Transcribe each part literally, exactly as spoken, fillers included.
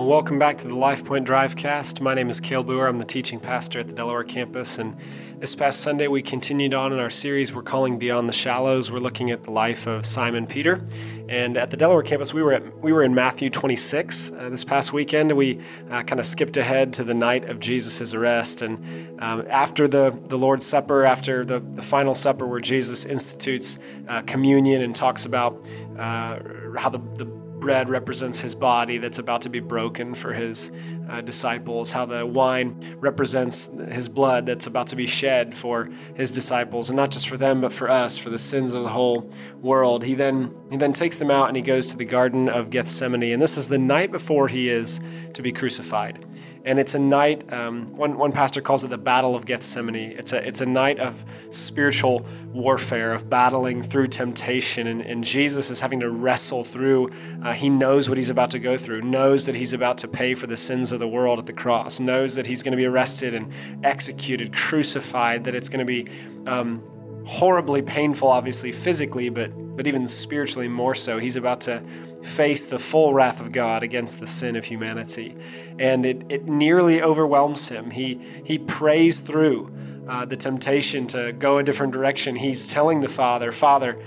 Well, welcome back to the LifePoint Drivecast. My name is Cale Boer. I'm the teaching pastor at the Delaware campus, and this past Sunday we continued on in our series we're calling Beyond the Shallows. We're looking at the life of Simon Peter, and at the Delaware campus we were at, we were in Matthew twenty-six uh, this past weekend. We uh, kind of skipped ahead to the night of Jesus' arrest, and um, after the, the Lord's Supper, after the, the final supper where Jesus institutes uh, communion and talks about uh, how the, the bread represents his body that's about to be broken for his uh, disciples, how the wine represents his blood that's about to be shed for his disciples, and not just for them, but for us, for the sins of the whole world. He then he then takes them out and he goes to the Garden of Gethsemane, and this is the night before he is to be crucified. And it's a night, um, one, one pastor calls it the Battle of Gethsemane. It's a it's a night of spiritual warfare, of battling through temptation. And, and Jesus is having to wrestle through. Uh, he knows what he's about to go through, knows that he's about to pay for the sins of the world at the cross, knows that he's going to be arrested and executed, crucified, that it's going to be um, horribly painful, obviously physically, but but even spiritually more so. He's about to face the full wrath of God against the sin of humanity. And it, it nearly overwhelms him. He he prays through uh, the temptation to go a different direction. He's telling the Father, Father,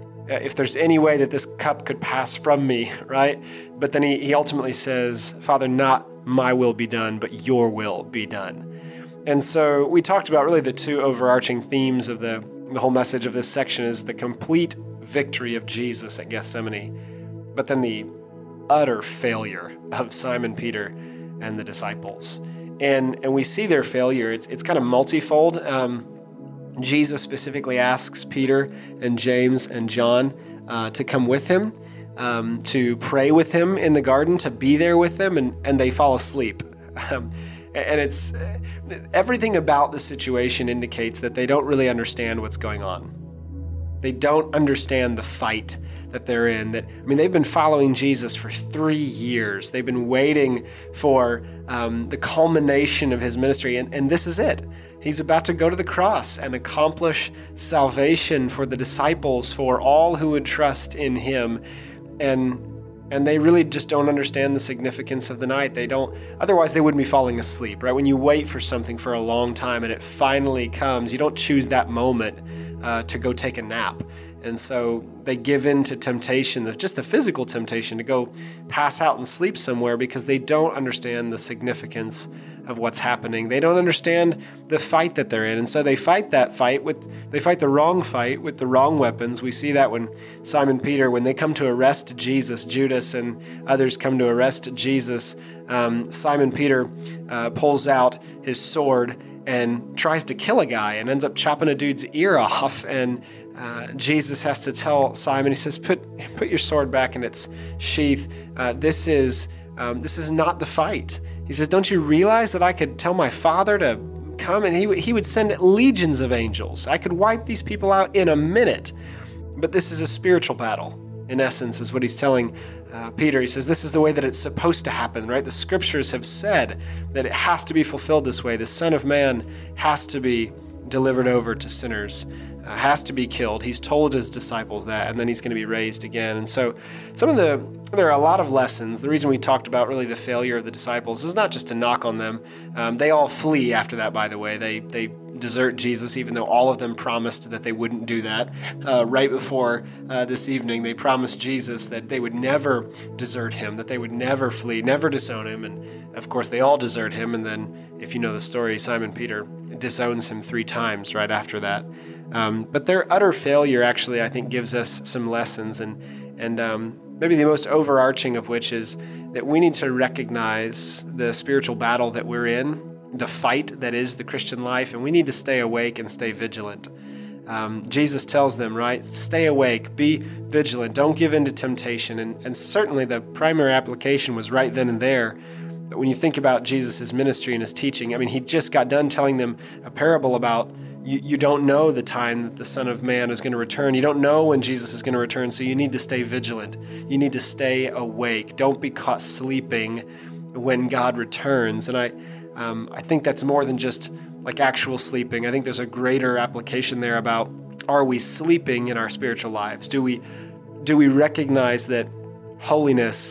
if there's any way that this cup could pass from me, right? But then he, he ultimately says, Father, not my will be done, but your will be done. And so we talked about really the two overarching themes of the, the whole message of this section is the complete victory of Jesus at Gethsemane, but then the utter failure of Simon Peter and the disciples. And and we see their failure. It's it's kind of multifold. Um, Jesus specifically asks Peter and James and John uh, to come with him, um, to pray with him in the garden, to be there with them, and, and they fall asleep. Um, and it's everything about the situation indicates that they don't really understand what's going on. They don't understand the fight that they're in. That I mean, they've been following Jesus for three years. They've been waiting for um, the culmination of his ministry, and, and this is it. He's about to go to the cross and accomplish salvation for the disciples, for all who would trust in him. And and they really just don't understand the significance of the night. They don't, otherwise they wouldn't be falling asleep, right? When you wait for something for a long time and it finally comes, you don't choose that moment uh, to go take a nap. And so they give in to temptation, just the physical temptation to go pass out and sleep somewhere because they don't understand the significance of what's happening. They don't understand the fight that they're in. And so they fight that fight with, they fight the wrong fight with the wrong weapons. We see that when Simon Peter, when they come to arrest Jesus, Judas and others come to arrest Jesus, um, Simon Peter uh, pulls out his sword and tries to kill a guy and ends up chopping a dude's ear off. And uh, Jesus has to tell Simon, he says, put put your sword back in its sheath. Uh, this is um, this is not the fight. He says, don't you realize that I could tell my Father to come and he, he would send legions of angels. I could wipe these people out in a minute. But this is a spiritual battle, in essence, is what he's telling uh, Peter. He says, this is the way that it's supposed to happen, right? The scriptures have said that it has to be fulfilled this way. The Son of Man has to be delivered over to sinners, uh, has to be killed. He's told his disciples that, and then he's going to be raised again. And so some of the, there are a lot of lessons. The reason we talked about really the failure of the disciples is not just to knock on them. Um, they all flee after that, by the way. They, they desert Jesus, even though all of them promised that they wouldn't do that. Uh, right before uh, this evening, they promised Jesus that they would never desert him, that they would never flee, never disown him. And of course, they all desert him. And then, if you know the story, Simon Peter disowns him three times right after that. Um, but their utter failure actually, I think, gives us some lessons. And, and um, maybe the most overarching of which is that we need to recognize the spiritual battle that we're in, the fight that is the Christian life, and we need to stay awake and stay vigilant. Um, Jesus tells them, right, stay awake, be vigilant, don't give in to temptation. And, and certainly the primary application was right then and there. But when you think about Jesus' ministry and his teaching, I mean, he just got done telling them a parable about you, you don't know the time that the Son of Man is going to return. You don't know when Jesus is going to return, so you need to stay vigilant. You need to stay awake. Don't be caught sleeping when God returns. And I Um, I think that's more than just like actual sleeping. I think there's a greater application there about, are we sleeping in our spiritual lives? Do we do we recognize that holiness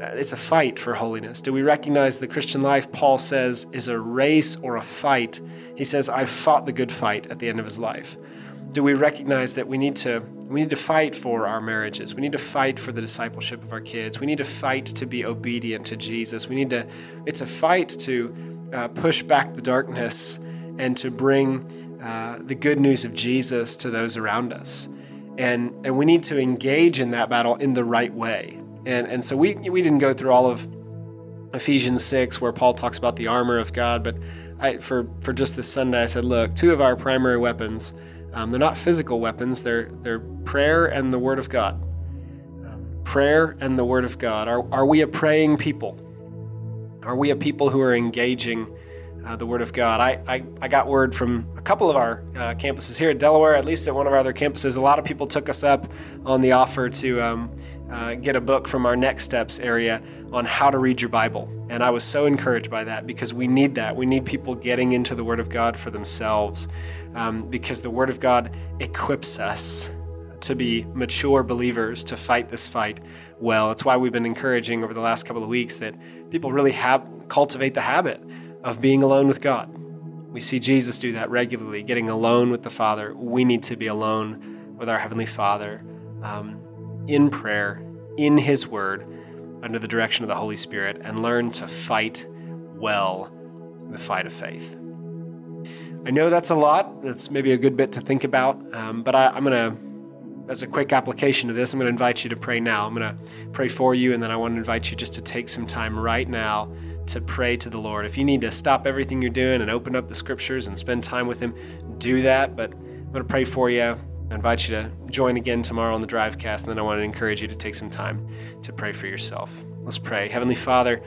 it's a fight for holiness? Do we recognize the Christian life, Paul says, is a race or a fight? He says, I've fought the good fight at the end of his life. Do we recognize that we need to we need to fight for our marriages? We need to fight for the discipleship of our kids. We need to fight to be obedient to Jesus. We need to, it's a fight to uh, push back the darkness and to bring uh, the good news of Jesus to those around us. And and we need to engage in that battle in the right way. And and so we we didn't go through all of Ephesians six where Paul talks about the armor of God, but I, for, for just this Sunday I said, look, two of our primary weapons, um, they're not physical weapons, they're they're prayer and the Word of God. Um, prayer and the Word of God. Are, are we a praying people? Are we a people who are engaging Uh, the Word of God? I, I, I got word from a couple of our uh, campuses here at Delaware, at least at one of our other campuses. A lot of people took us up on the offer to um, uh, get a book from our Next Steps area on how to read your Bible. And I was so encouraged by that because we need that. We need people getting into the Word of God for themselves um, because the Word of God equips us to be mature believers to fight this fight well. It's why we've been encouraging over the last couple of weeks that people really have cultivate the habit of being alone with God. We see Jesus do that regularly, getting alone with the Father. We need to be alone with our Heavenly Father um, in prayer, in His Word, under the direction of the Holy Spirit, and learn to fight well the fight of faith. I know that's a lot. That's maybe a good bit to think about, um, but I, I'm going to, as a quick application of this, I'm going to invite you to pray now. I'm going to pray for you, and then I want to invite you just to take some time right now to pray to the Lord. If you need to stop everything you're doing and open up the scriptures and spend time with Him, do that. But I'm going to pray for you. I invite you to join again tomorrow on the Drivecast, and then I want to encourage you to take some time to pray for yourself. Let's pray. Heavenly Father,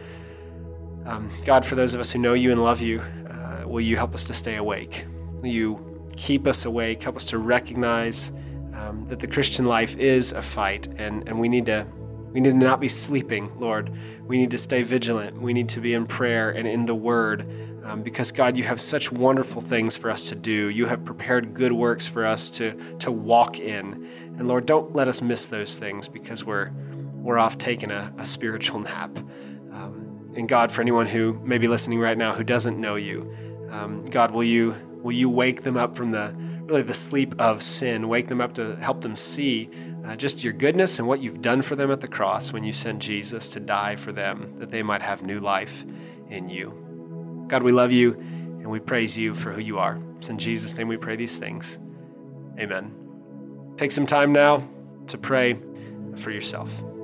um, God, for those of us who know You and love You, uh, will You help us to stay awake? Will You keep us awake? Help us to recognize um, that the Christian life is a fight, and, and we need to We need to not be sleeping, Lord. We need to stay vigilant. We need to be in prayer and in the Word um, because, God, You have such wonderful things for us to do. You have prepared good works for us to, to walk in. And, Lord, don't let us miss those things because we're we're off taking a, a spiritual nap. Um, and, God, for anyone who may be listening right now who doesn't know You, um, God, will You will You wake them up from the really the sleep of sin, wake them up to help them see Uh, just Your goodness and what You've done for them at the cross when You sent Jesus to die for them, that they might have new life in You. God, we love You and we praise You for who You are. It's in Jesus' name we pray these things. Amen. Take some time now to pray for yourself.